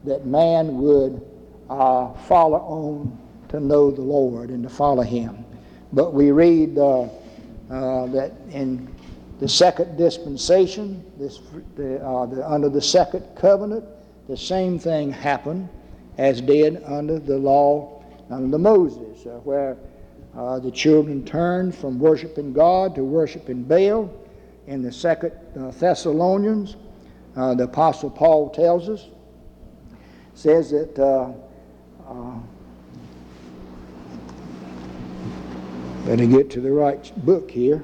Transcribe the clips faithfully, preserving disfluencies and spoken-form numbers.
that man would uh, follow on to know the Lord and to follow him. But we read uh, uh, that in the second dispensation, this, the, uh, the, under the second covenant, the same thing happened as did under the law under Moses, uh, where uh, the children turned from worshiping God to worshiping Baal. In the second uh, Thessalonians, uh, the Apostle Paul tells us, says that uh, uh, better get to the right book here.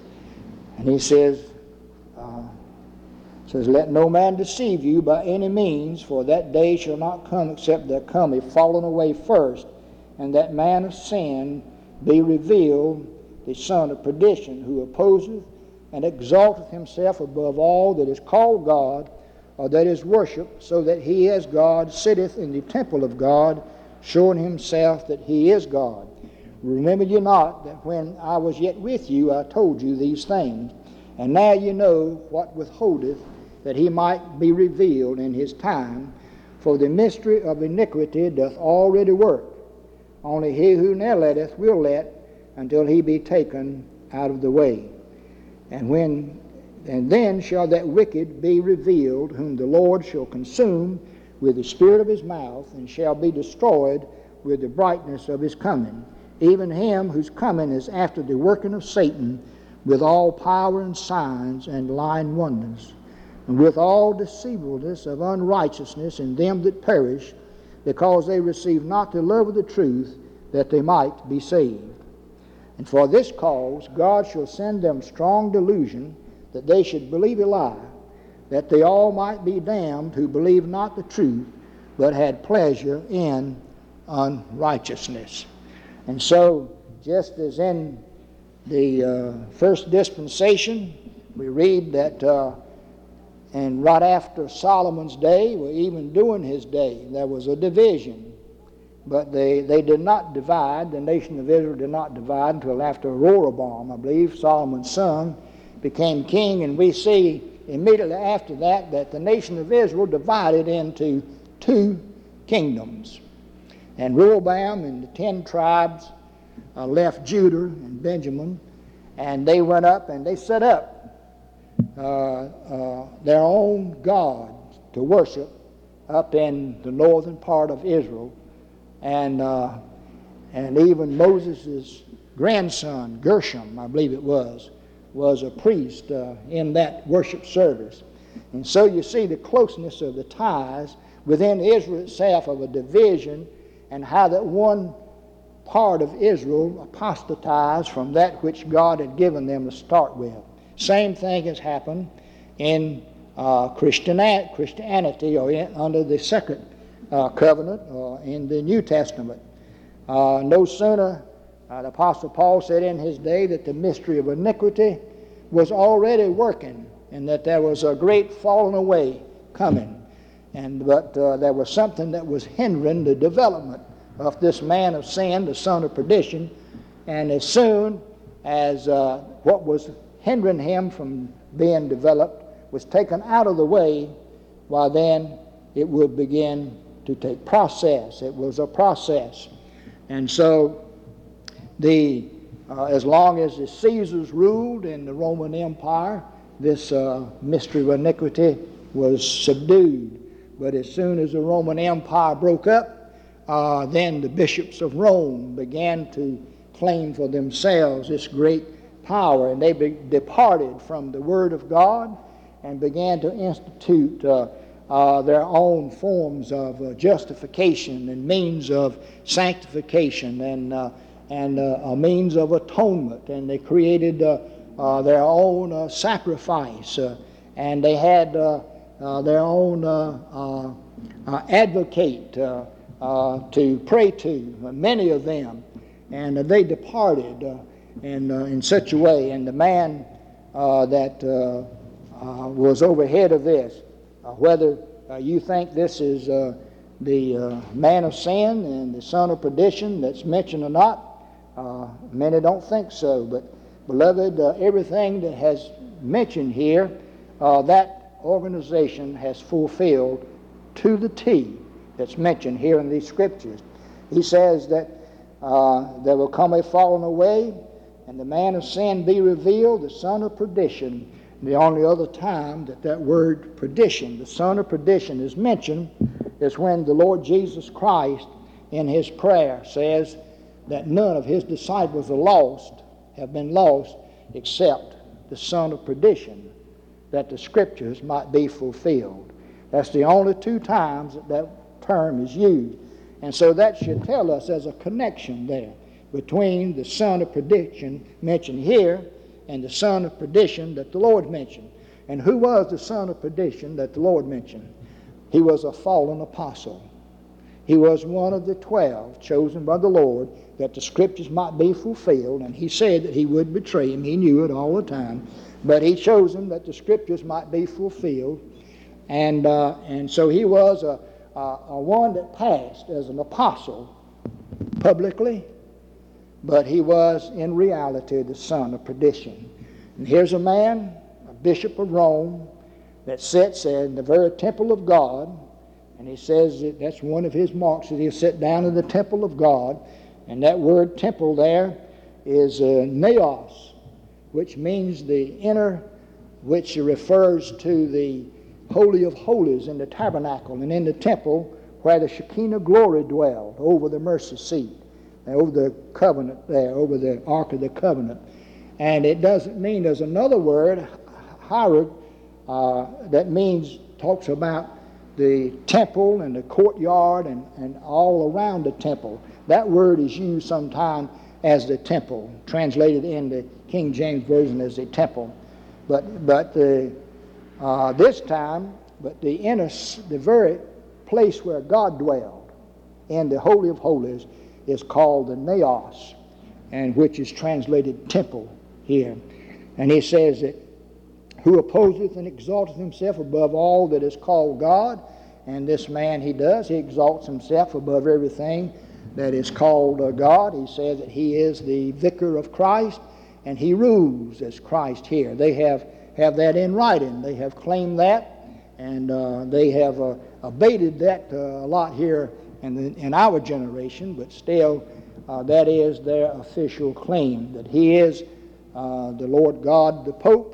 And he says, uh, says, let no man deceive you by any means, for that day shall not come except there come a falling away first, and that man of sin be revealed, the son of perdition, who opposeth and exalteth himself above all that is called God, or that is worshipped, so that he as God sitteth in the temple of God, showing himself that he is God. Remember you not that when I was yet with you I told you these things, and now you know what withholdeth, that he might be revealed in his time, for the mystery of iniquity doth already work. Only he who now letteth will let until he be taken out of the way. And when and then shall that wicked be revealed, whom the Lord shall consume with the spirit of his mouth, and shall be destroyed with the brightness of his coming, even him whose coming is after the working of Satan, with all power and signs and lying wonders, and with all deceivableness of unrighteousness in them that perish, because they receive not the love of the truth, that they might be saved. And for this cause God shall send them strong delusion, that they should believe a lie, that they all might be damned who believe not the truth, but had pleasure in unrighteousness. And so, just as in the uh, first dispensation, we read that uh, and right after Solomon's day, or even during his day, there was a division. But they, they did not divide, the nation of Israel did not divide until after Rehoboam, I believe, Solomon's son, became king. And we see immediately after that that the nation of Israel divided into two kingdoms. And Rehoboam and the ten tribes uh, left Judah and Benjamin, and they went up and they set up uh, uh, their own God to worship up in the northern part of Israel. And uh, and even Moses' grandson, Gershom, I believe it was, was a priest uh, in that worship service. And so you see the closeness of the ties within Israel itself of a division, and how that one part of Israel apostatized from that which God had given them to start with. Same thing has happened in uh, Christianity, Christianity or in, under the second uh, covenant or in the New Testament. Uh, no sooner, uh, the Apostle Paul said in his day that the mystery of iniquity was already working, and that there was a great falling away coming. And but uh, there was something that was hindering the development of this man of sin, the son of perdition. And as soon as uh, what was hindering him from being developed was taken out of the way, why then it would begin to take process. It was a process. And so the uh, as long as the Caesars ruled in the Roman Empire, this uh, mystery of iniquity was subdued. But as soon as the Roman Empire broke up, uh, then the bishops of Rome began to claim for themselves this great power, and they be- departed from the Word of God and began to institute uh, uh, their own forms of uh, justification and means of sanctification and uh, and uh, a means of atonement. And they created uh, uh, their own uh, sacrifice, uh, and they had uh, uh, their own uh, uh, uh, advocate uh, uh, to pray to, uh, many of them. And uh, they departed uh, in, uh, in such a way. And the man uh, that uh, uh, was overhead of this, uh, whether uh, you think this is uh, the uh, man of sin and the son of perdition that's mentioned or not, uh, many don't think so. But, beloved, uh, everything that has mentioned here, uh, that organization has fulfilled to the T. that's mentioned here in these scriptures. He says that uh, there will come a falling away, and the man of sin be revealed, the son of perdition. The only other time that that word perdition, the son of perdition, is mentioned is when the Lord Jesus Christ in his prayer says that none of his disciples are lost, have been lost, except the son of perdition, that the scriptures might be fulfilled. That's the only two times that that term is used. And so that should tell us there's a connection there between the son of perdition mentioned here and the son of perdition that the Lord mentioned. And who was the son of perdition that the Lord mentioned? He was a fallen apostle. He was one of the twelve chosen by the Lord that the scriptures might be fulfilled, and he said that he would betray him. He knew it all the time, but he chose him that the scriptures might be fulfilled. And uh, and so he was a, a, a one that passed as an apostle publicly, but he was in reality the son of perdition. And here's a man, a bishop of Rome, that sits in the very temple of God, and he says that that's one of his marks, that he'll sit down in the temple of God. And that word temple there is uh, naos, which means the inner, which refers to the Holy of Holies in the tabernacle and in the temple where the Shekinah glory dwelled over the mercy seat, over the covenant there, over the Ark of the Covenant. And it doesn't mean, there's another word, Hirad, uh, that means, talks about the temple and the courtyard and, and all around the temple. That word is used sometimes as the temple, translated in the King James Version as the temple. But but the, uh, this time, but the inner, the very place where God dwelled in the Holy of Holies is called the naos, and which is translated temple here. And he says that who opposeth and exalteth himself above all that is called God. And this man, he does, he exalts himself above everything that is called uh, God. He says that he is the vicar of Christ, and he rules as Christ here. They have, have that in writing. They have claimed that, and uh, they have uh, abated that uh, a lot here in, the, in our generation, but still uh, that is their official claim, that he is uh, the Lord God. The Pope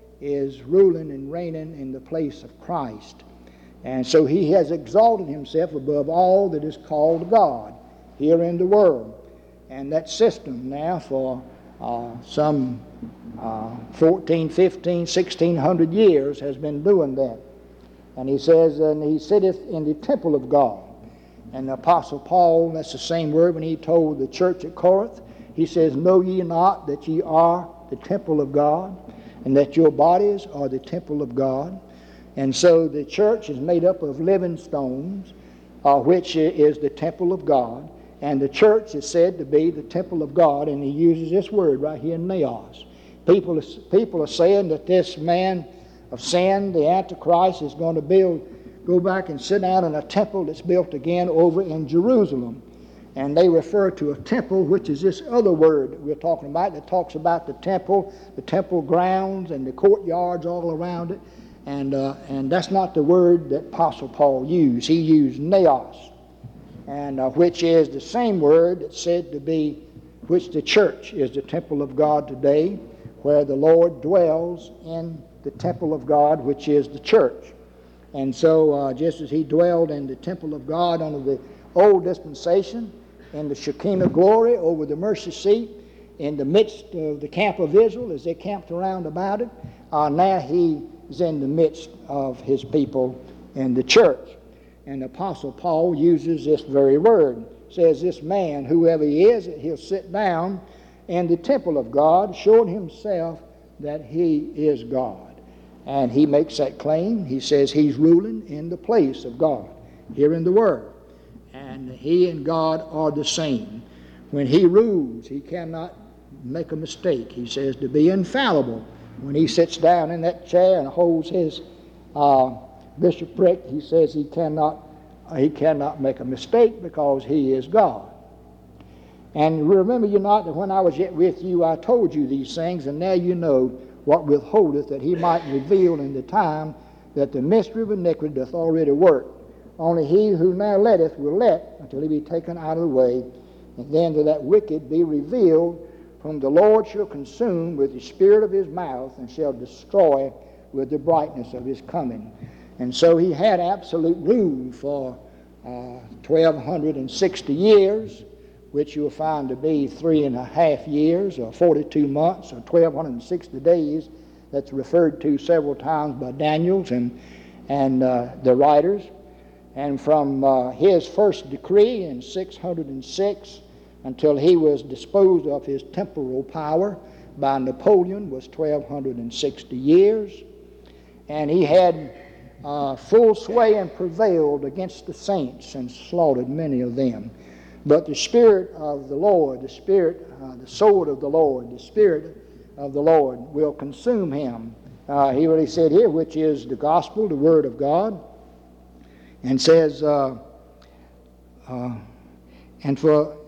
is ruling and reigning in the place of Christ. And so he has exalted himself above all that is called God here in the world. And that system now for uh, some uh, fourteen, fifteen, sixteen hundred years has been doing that. And he says, and he sitteth in the temple of God. And the Apostle Paul, that's the same word when he told the church at Corinth, he says, know ye not that ye are the temple of God, and that your bodies are the temple of God? And so the church is made up of living stones, uh, which is the temple of God. And the church is said to be the temple of God, and he uses this word right here, naos. People, people are saying that this man of sin, the Antichrist, is going to build, go back and sit down in a temple that's built again over in Jerusalem. And they refer to a temple, which is this other word that we're talking about, that talks about the temple, the temple grounds, and the courtyards all around it. And uh, and that's not the word that Apostle Paul used. He used naos, and uh, which is the same word that's said to be, which the church is the temple of God today, where the Lord dwells in the temple of God, which is the church. And so uh, just as he dwelled in the temple of God under the old dispensation, in the Shekinah glory over the mercy seat, in the midst of the camp of Israel as they camped around about it, uh, now he is in the midst of his people in the church. And the Apostle Paul uses this very word. Says this man, whoever he is, he'll sit down in the temple of God, showing himself that he is God. And he makes that claim. He says he's ruling in the place of God here in the world. And he and God are the same. When he rules, he cannot make a mistake. He says to be infallible. When he sits down in that chair and holds his uh, bishopric, he says he cannot, uh, he cannot make a mistake because he is God. And remember you not that when I was yet with you, I told you these things, and now you know what withholdeth, that he might reveal in the time that the mystery of iniquity doth already work. Only he who now letteth will let until he be taken out of the way, and then to that wicked be revealed, whom the Lord shall consume with the spirit of his mouth, and shall destroy with the brightness of his coming. And so he had absolute rule for uh, twelve sixty years, which you'll find to be three and a half years, or forty-two months, or twelve sixty days. That's referred to several times by Daniels and, and uh, the writers. And from uh, his first decree in six hundred six until he was disposed of his temporal power by Napoleon was twelve sixty years. And he had uh, full sway and prevailed against the saints and slaughtered many of them. But the Spirit of the Lord, the Spirit, uh, the sword of the Lord, the Spirit of the Lord will consume him. Uh, he really said here, which is the gospel, the word of God, and says, uh, uh, and for,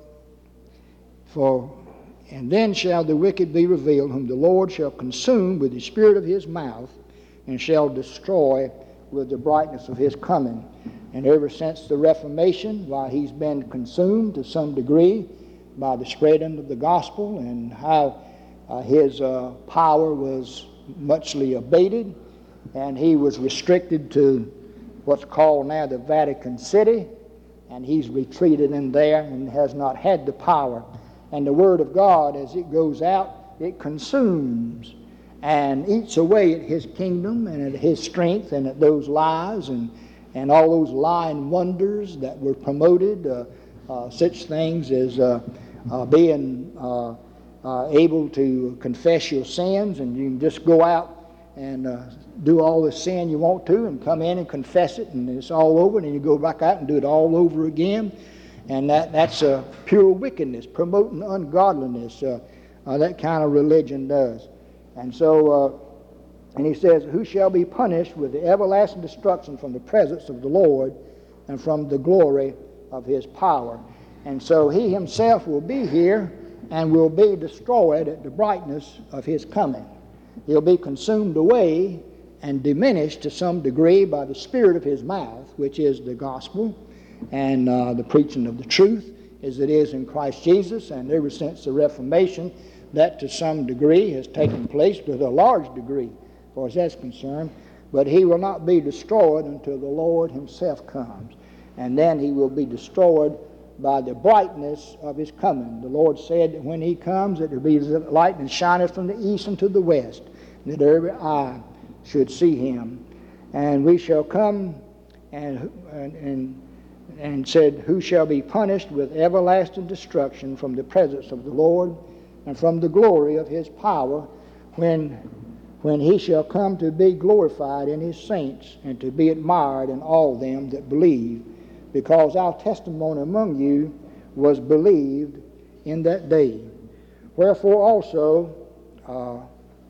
for, and then shall the wicked be revealed, whom the Lord shall consume with the spirit of his mouth, and shall destroy with the brightness of his coming. And ever since the Reformation, while he's been consumed to some degree by the spreading of the gospel, and how uh, his uh, power was muchly abated, and he was restricted to what's called now the Vatican City, and he's retreated in there and has not had the power. And the Word of God, as it goes out, it consumes and eats away at his kingdom and at his strength and at those lies and, and all those lying wonders that were promoted, uh, uh, such things as uh, uh, being uh, uh, able to confess your sins, and you can just go out and uh, do all the sin you want to and come in and confess it, and it's all over, and then you go back out and do it all over again. And that, that's uh, pure wickedness, promoting ungodliness. Uh, uh, that kind of religion does. And so, uh, and he says, who shall be punished with the everlasting destruction from the presence of the Lord and from the glory of his power. And so he himself will be here and will be destroyed at the brightness of his coming. He'll be consumed away and diminished to some degree by the spirit of his mouth, which is the gospel and uh, the preaching of the truth, as it is in Christ Jesus. And ever since the Reformation, that to some degree has taken place, to a large degree, as far as that's concerned. But he will not be destroyed until the Lord himself comes. And then he will be destroyed by the brightness of his coming. The Lord said that when he comes, it will be as the light that shineth from the east unto the west, that every eye should see him. And we shall come and, and, and, and said, who shall be punished with everlasting destruction from the presence of the Lord and from the glory of his power, when, when he shall come to be glorified in his saints and to be admired in all them that believe, because our testimony among you was believed in that day. Wherefore also uh,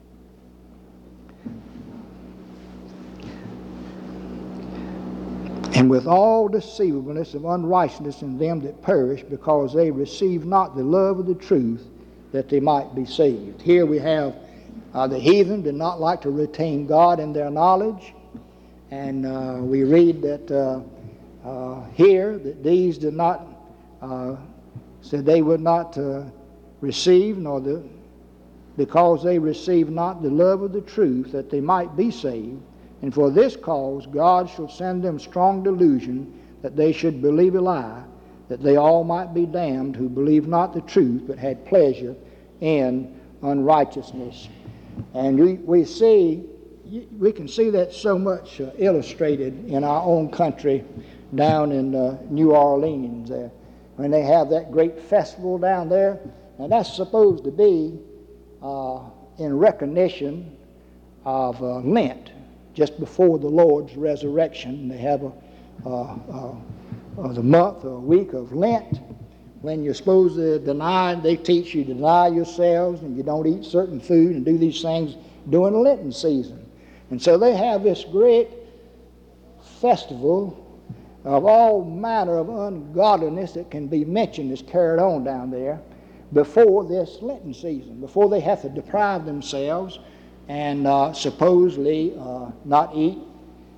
and with all deceivableness of unrighteousness in them that perish, because they receive not the love of the truth, that they might be saved. Here we have uh, the heathen did not like to retain God in their knowledge, and uh, we read that uh, uh, here that these did not, uh, said they would not uh, receive, nor the, because they received not the love of the truth, that they might be saved. And for this cause God shall send them strong delusion, that they should believe a lie, that they all might be damned who believed not the truth, but had pleasure in unrighteousness. And we, we see, we can see that so much uh, illustrated in our own country, down in uh, New Orleans there, when they have that great festival down there. And that's supposed to be uh, in recognition of uh, Lent, just before the Lord's resurrection. They have a, uh, uh, uh, the month or week of Lent, when you're supposed to deny. They teach you to deny yourselves, and you don't eat certain food and do these things during the Lenten season. And so they have this great festival of all manner of ungodliness that can be mentioned is carried on down there before this Lenten season, before they have to deprive themselves and uh, supposedly uh, not eat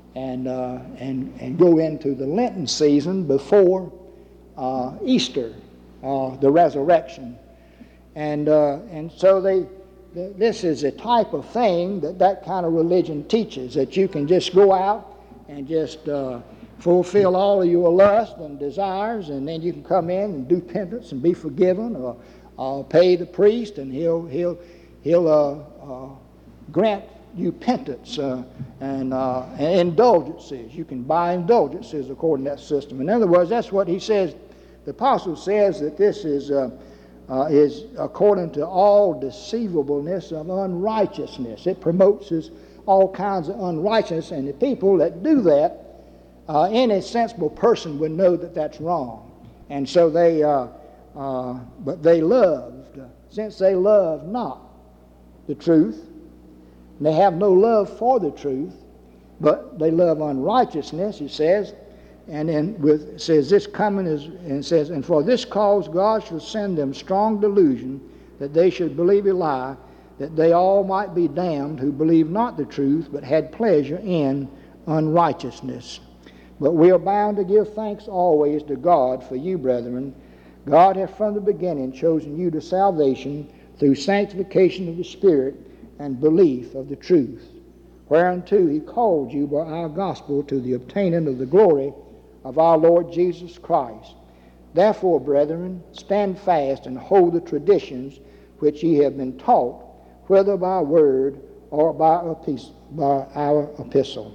and uh, and and go into the Lenten season before uh, Easter, uh, the resurrection, and uh, and so they. This is a type of thing that that kind of religion teaches, that you can just go out and just uh, fulfill all of your lust and desires, and then you can come in and do penance and be forgiven, or uh, pay the priest, and he'll he'll he'll uh, uh, grant you penance uh, and, uh, and indulgences. You can buy indulgences according to that system. In other words, that's what he says. The apostle says that this is. Uh, Uh, is according to all deceivableness of unrighteousness. It promotes this, all kinds of unrighteousness, and the people that do that, uh, any sensible person would know that that's wrong. And so they, uh, uh, but they loved, since they love not the truth, they have no love for the truth, but they love unrighteousness, he says. And then with, it says this coming is, and it says, and for this cause God shall send them strong delusion, that they should believe a lie, that they all might be damned who believed not the truth, but had pleasure in unrighteousness. But we are bound to give thanks always to God for you, brethren. God hath from the beginning chosen you to salvation through sanctification of the Spirit and belief of the truth, whereunto he called you by our gospel to the obtaining of the glory of our Lord Jesus Christ. Therefore, brethren, stand fast and hold the traditions which ye have been taught, whether by word or by, epistle, by our epistle.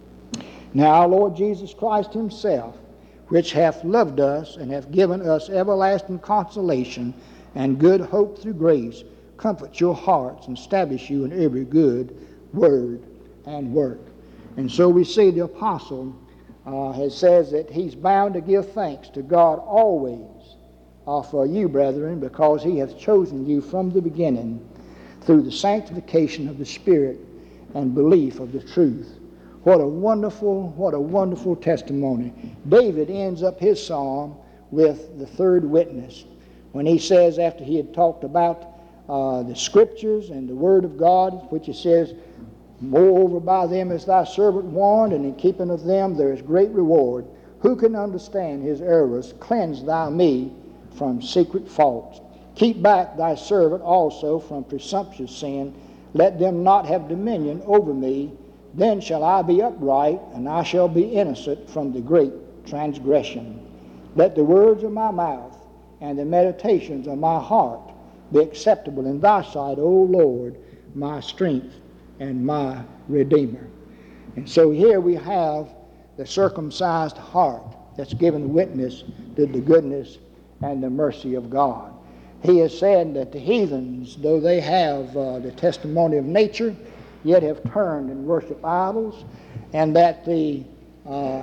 Now our Lord Jesus Christ himself, which hath loved us and hath given us everlasting consolation and good hope through grace, comfort your hearts and establish you in every good word and work. And so we see the apostle Uh, it says that he's bound to give thanks to God always uh, for you, brethren, because he hath chosen you from the beginning through the sanctification of the Spirit and belief of the truth. What a wonderful, what a wonderful testimony. David ends up his psalm with the third witness when he says, after he had talked about uh, the Scriptures and the Word of God, which he says, moreover, by them is thy servant warned, and in keeping of them there is great reward. Who can understand his errors? Cleanse thou me from secret faults. Keep back thy servant also from presumptuous sin. Let them not have dominion over me. Then shall I be upright, and I shall be innocent from the great transgression. Let the words of my mouth and the meditations of my heart be acceptable in thy sight, O Lord, my strength and my Redeemer. And so here we have the circumcised heart that's given witness to the goodness and the mercy of God. He has said that the heathens, though they have uh, the testimony of nature, yet have turned and worship idols, and that the uh,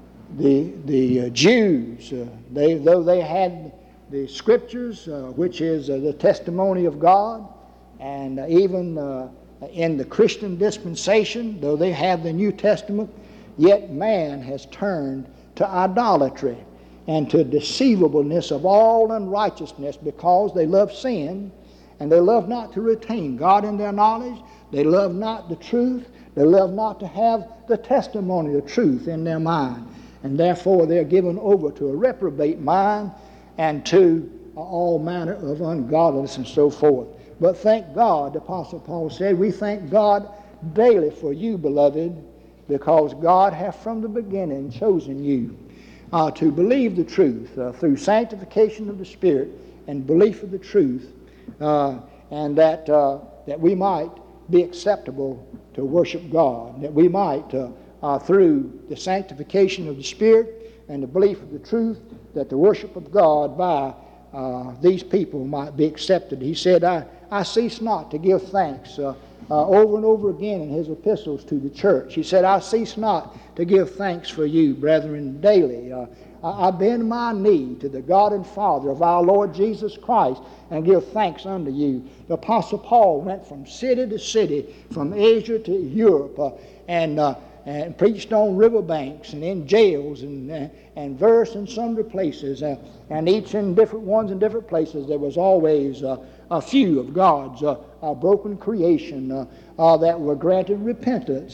the the uh, Jews, uh, they though they had the Scriptures, uh, which is uh, the testimony of God, and uh, even uh, in the Christian dispensation, though they have the New Testament, yet man has turned to idolatry and to deceivableness of all unrighteousness, because they love sin, and they love not to retain God in their knowledge. They love not the truth. They love not to have the testimony of truth in their mind. And therefore they're given over to a reprobate mind and to all manner of ungodliness and so forth. But thank God, the Apostle Paul said, we thank God daily for you, beloved, because God hath from the beginning chosen you uh, to believe the truth uh, through sanctification of the Spirit and belief of the truth, uh, and that uh, that we might be acceptable to worship God, that we might, uh, uh, through the sanctification of the Spirit and the belief of the truth, that the worship of God by uh, these people might be accepted. He said, I, I cease not to give thanks uh, uh, over and over again in his epistles to the church. He said, I cease not to give thanks for you, brethren, daily. Uh, I, I bend my knee to the God and Father of our Lord Jesus Christ and give thanks unto you. The Apostle Paul went from city to city, from Asia to Europe, uh, and uh, and preached on riverbanks and in jails and uh, and various and sundry places, uh, and each in different ones in different places there was always uh, a few of God's uh, uh, broken creation uh, uh, that were granted repentance, uh,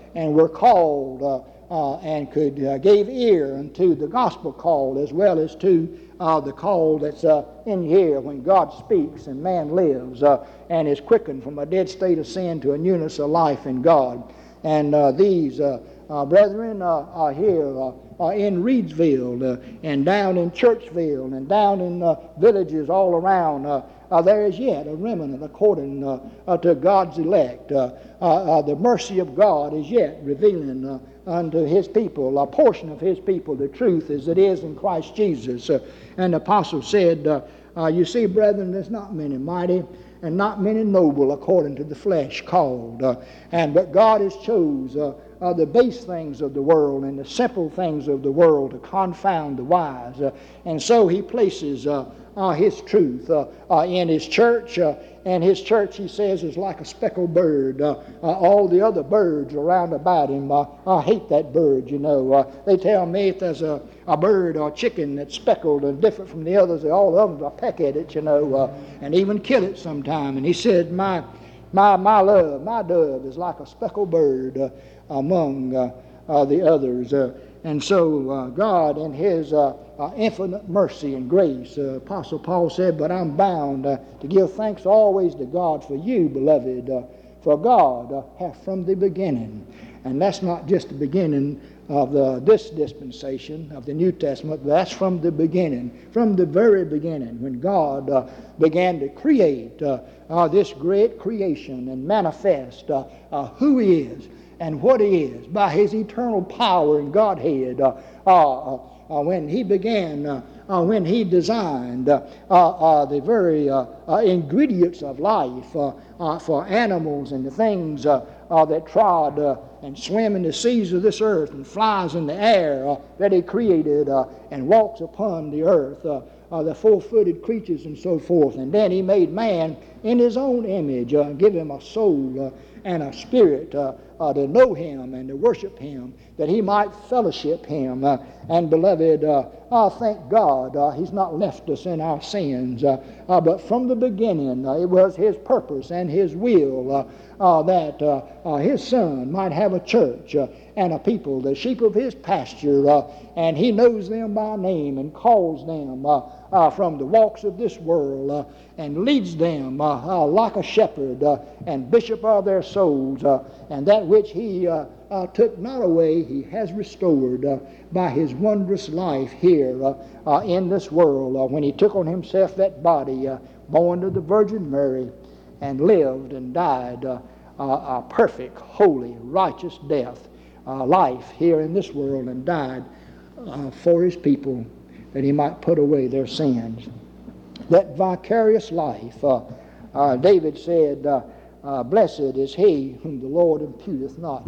and were called uh, uh, and could uh, gave ear unto the gospel call, as well as to uh, the call that's uh, in here when God speaks and man lives uh, and is quickened from a dead state of sin to a newness of life in God. And uh, these uh, uh, brethren uh, are here uh, uh, in Reedsville uh, and down in Churchville and down in uh, villages all around. Uh, uh, there is yet a remnant according uh, uh, to God's elect. Uh, uh, uh, the mercy of God is yet revealing uh, unto His people, a portion of His people, the truth as it is in Christ Jesus. Uh, and the apostle said, uh, uh, you see, brethren, there's not many mighty and not many noble according to the flesh called. Uh, and but God has chose uh, uh, the base things of the world and the simple things of the world to confound the wise. Uh, and so He places uh, uh, His truth uh, uh, in His church. Uh, and His church, He says, is like a speckled bird. Uh, uh, all the other birds around about Him, uh, I hate that bird, you know. Uh, they tell me if there's a, a bird or a chicken that's speckled and different from the others, all of them will peck at it, you know, uh, and even kill it sometime. And He said, my my my love, my dove is like a speckled bird uh, among uh, uh, the others. Uh, and so uh, God in His uh, uh, infinite mercy and grace, uh, Apostle Paul said, but I'm bound uh, to give thanks always to God for you, beloved, uh, for God uh, hath from the beginning. And that's not just the beginning of the, this dispensation of the New Testament, but that's from the beginning, from the very beginning, when God uh, began to create uh, uh, this great creation and manifest uh, uh, who He is and what He is by His eternal power and Godhead. Uh, uh, uh, when He began, uh, uh, when He designed uh, uh, uh, the very uh, uh, ingredients of life uh, uh, for animals and the things uh, uh, that trod uh, and swim in the seas of this earth and flies in the air uh, that He created uh, and walks upon the earth, uh, uh, the four-footed creatures and so forth. And then He made man in His own image, uh, give him a soul uh, and a spirit uh, uh, to know Him and to worship Him, that he might fellowship Him. Uh, and beloved, uh, uh, thank God uh, He's not left us in our sins, uh, uh, but from the beginning uh, it was His purpose and His will uh, uh, that uh, uh, His Son might have a church uh, and a people, the sheep of His pasture, uh, and He knows them by name and calls them uh, uh, from the walks of this world uh, and leads them uh, uh, like a shepherd uh, and bishop of their souls, uh, and that which He uh, uh, took not away He has restored uh, by His wondrous life here uh, uh, in this world, uh, when He took on Himself that body uh, born to the Virgin Mary and lived and died uh, uh, a perfect, holy, righteous death, uh, life here in this world, and died uh, for His people that He might put away their sins. That vicarious life, uh, uh, David said, uh, uh, blessed is he whom the Lord imputeth not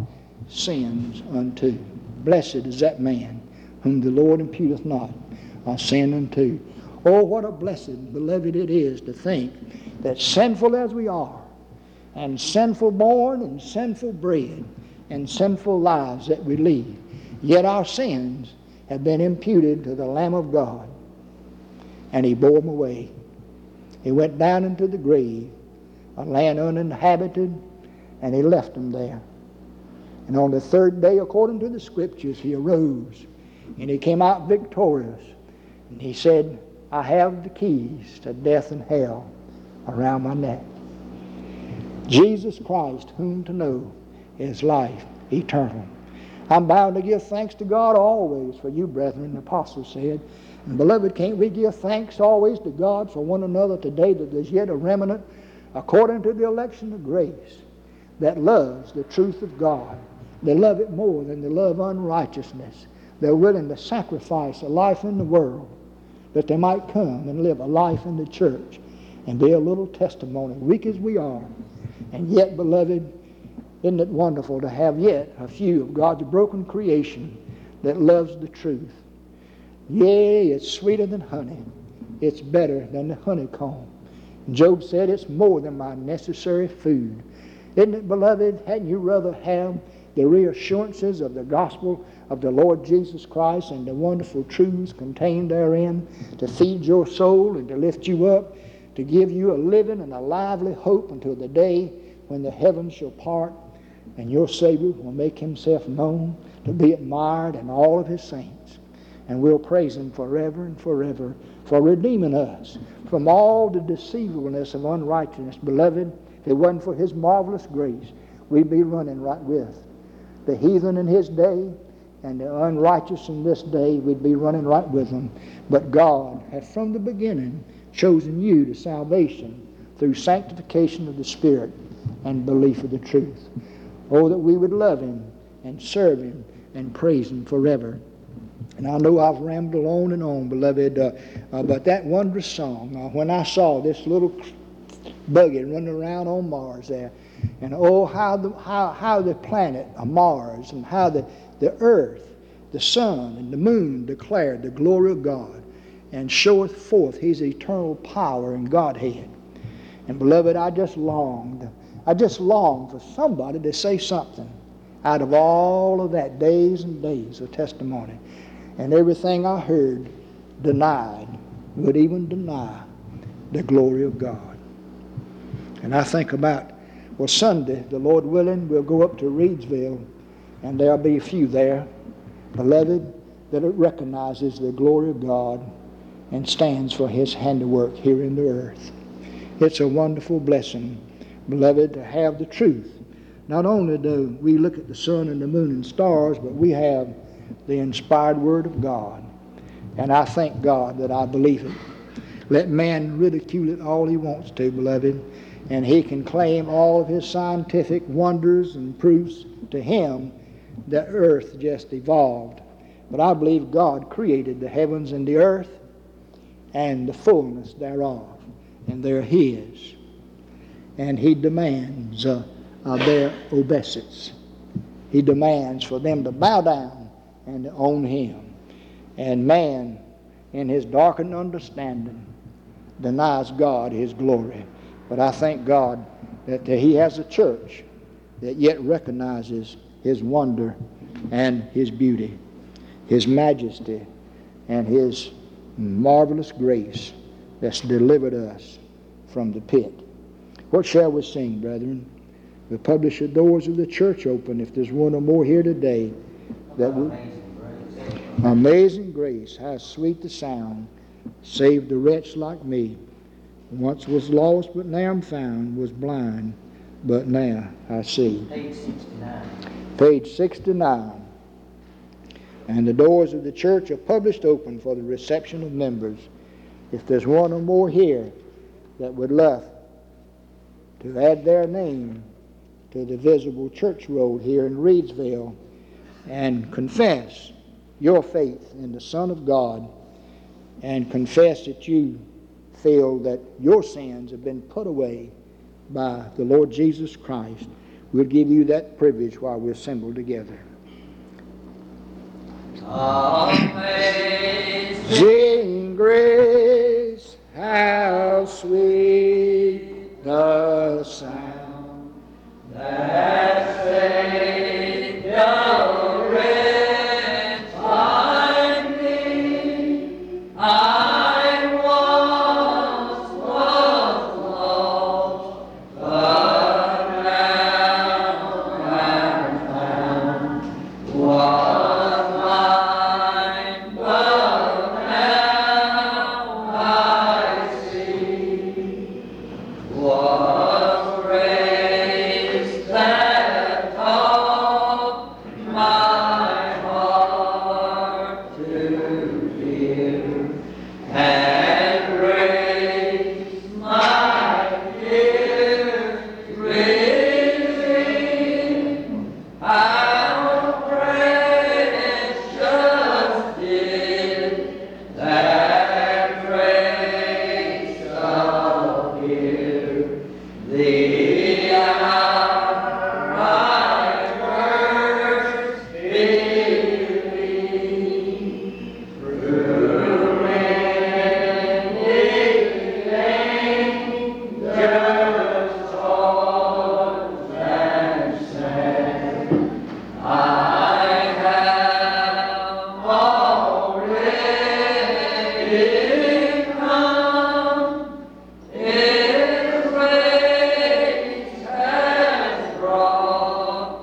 sins unto. Blessed is that man whom the Lord imputeth not uh, sin unto. Oh, what a blessed, beloved, it is to think that sinful as we are, and sinful born and sinful bred, and sinful lives that we lead, yet our sins have been imputed to the Lamb of God, and He bore them away. He went down into the grave, a land uninhabited, and He left them there. And on the third day, according to the Scriptures, He arose, and He came out victorious. And He said, I have the keys to death and hell around my neck. Jesus Christ, whom to know is life eternal. I'm bound to give thanks to God always for you, brethren, the apostle said. And beloved, can't we give thanks always to God for one another today, that there's yet a remnant, according to the election of grace, that loves the truth of God. They love it more than they love unrighteousness. They're willing to sacrifice a life in the world that they might come and live a life in the church and be a little testimony, weak as we are. And yet, beloved, isn't it wonderful to have yet a few of God's broken creation that loves the truth? Yea, it's sweeter than honey. It's better than the honeycomb. Job said, it's more than my necessary food. Isn't it, beloved, hadn't you rather have the reassurances of the gospel of the Lord Jesus Christ and the wonderful truths contained therein to feed your soul and to lift you up, to give you a living and a lively hope until the day when the heavens shall part and your Savior will make himself known to be admired in all of his saints. And we'll praise him forever and forever for redeeming us from all the deceivableness of unrighteousness. Beloved, if it wasn't for his marvelous grace, we'd be running right with the heathen in his day and the unrighteous in this day. We'd be running right with them. But God had from the beginning chosen you to salvation through sanctification of the Spirit and belief of the truth. Oh, that we would love him and serve him and praise him forever. And I know I've rambled on and on, beloved, uh, uh, but that wondrous song, uh, when I saw this little buggy running around on Mars there, and oh, how the, how, how the planet of Mars and how the, the earth, the sun, and the moon declared the glory of God and showeth forth his eternal power and Godhead. And beloved, I just longed, I just longed for somebody to say something out of all of that days and days of testimony. And everything I heard denied, would even deny the glory of God. And I think about, well, Sunday, the Lord willing, we'll go up to Reidsville, and there'll be a few there, beloved, that it recognizes the glory of God and stands for his handiwork here in the earth. It's a wonderful blessing, beloved, to have the truth. Not only do we look at the sun and the moon and stars, but we have the inspired word of God. And I thank God that I believe it. Let man ridicule it all he wants to, beloved, and he can claim all of his scientific wonders and proofs to him that earth just evolved. But I believe God created the heavens and the earth and the fullness thereof, and they're his. And he demands uh, uh, their obeisance. He demands for them to bow down and to own him. And man, in his darkened understanding, denies God his glory. But I thank God that he has a church that yet recognizes his wonder and his beauty, his majesty, and his marvelous grace that's delivered us from the pit. What shall we sing, brethren? We publish the doors of the church open. If there's one or more here today, that would... Amazing grace. Amazing grace, how sweet the sound, saved a wretch like me. Once was lost, but now I'm found, was blind, but now I see. Page sixty-nine. Page sixty-nine. And the doors of the church are published open for the reception of members. If there's one or more here that would love to add their name to the visible church roll here in Reidsville and confess your faith in the Son of God and confess that you feel that your sins have been put away by the Lord Jesus Christ, we'll give you that privilege while we're assembled together. Amazing grace, how sweet the sound that saved a wretch like me. I once was lost, but now I'm found. Was blind, but now I see. Was grace that taught my heart to fear, and grace my fear relieved. How precious did that grace appear, the hour I first believed. Through many dangers, toils, and sad, I have already come. His grace has brought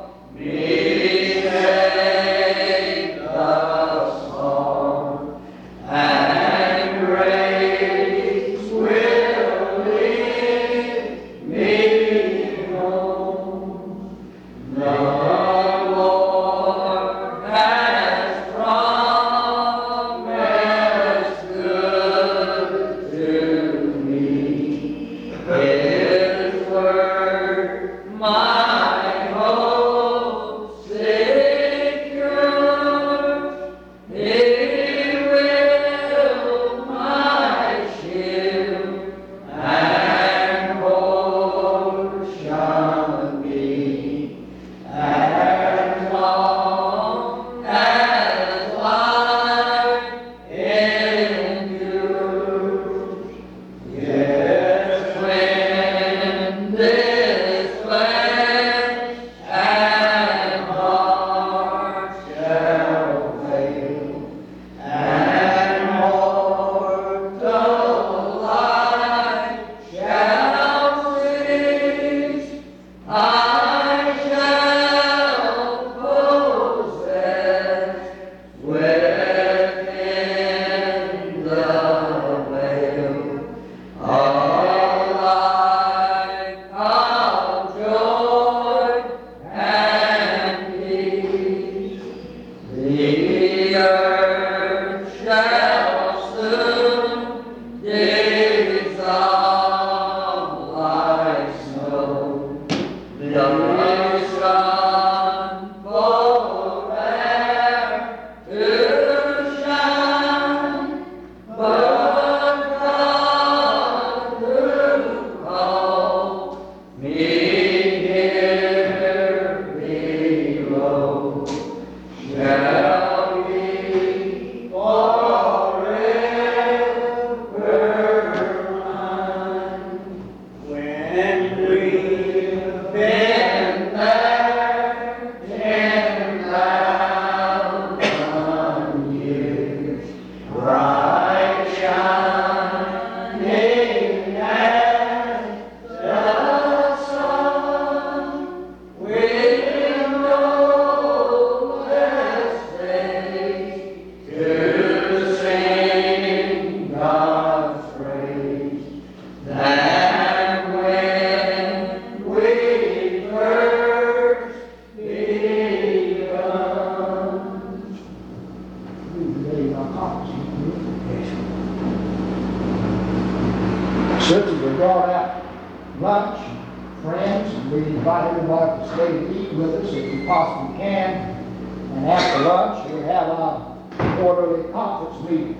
Sisters, we brought out lunch, friends, and we invite everybody to stay to eat with us if you possibly can. And after lunch, we'll have our quarterly conference meeting.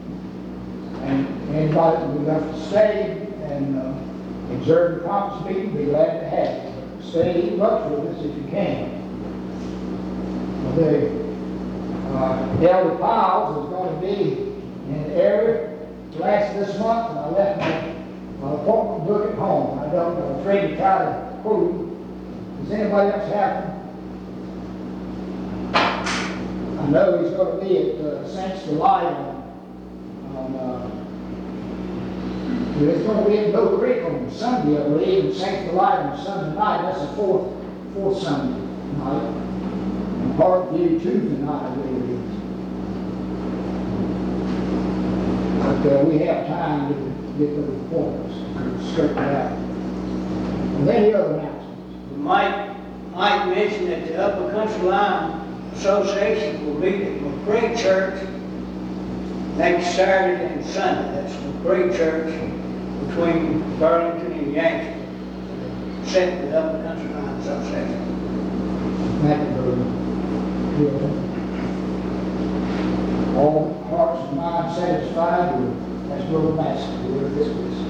And anybody that would like to stay and uh, observe the conference meeting, be glad to have you. Stay and eat lunch with us if you can. The uh, Elder Piles is going to be in the area last this month, and I left my My appointment book at home. I don't, I'm afraid to try to quote him. Does anybody else have him? I know he's going to be at uh, Saints Delight on, on uh, there's going to be in Mill Creek on Sunday, I believe, and Saints Delight on Sunday night. That's the fourth, fourth Sunday night. And Parkview Tuesday night, I believe it is. But uh, we have time to get those appointments and straighten it out. And then the other announcements. Mike, Mike mentioned that the Upper Country Line Association will be at McCray Church next Saturday and Sunday. That's McCray Church between Burlington and Yankton. Set with the Upper Country Line Association. All hearts and minds satisfied with that's Brother Master, the word of this business.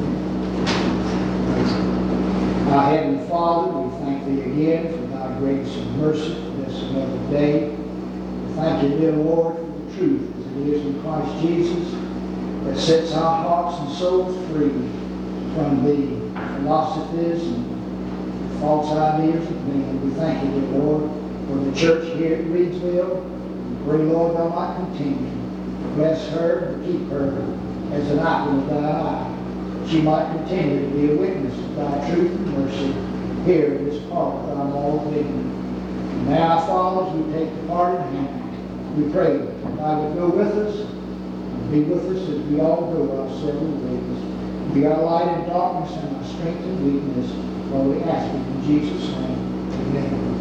Our Heavenly Father, we thank Thee again for Thy grace and mercy for this another day. We thank You, dear Lord, for the truth as it is in Christ Jesus that sets our hearts and souls free from the philosophies and false ideas of men. We thank You, dear Lord, for the church here at Reedsville. We pray, Lord, Thou might continue. Bless her and keep her as an apple of Thy eye. She might continue to be a witness of Thy truth and mercy here in this part of Thy moral kingdom. And now, Father, as we take the part in hand, we pray that Thou would go with us and Be with us as we all go our several ways. Be our light in darkness and our strength in weakness. Lord, we ask it in Jesus' name. Amen.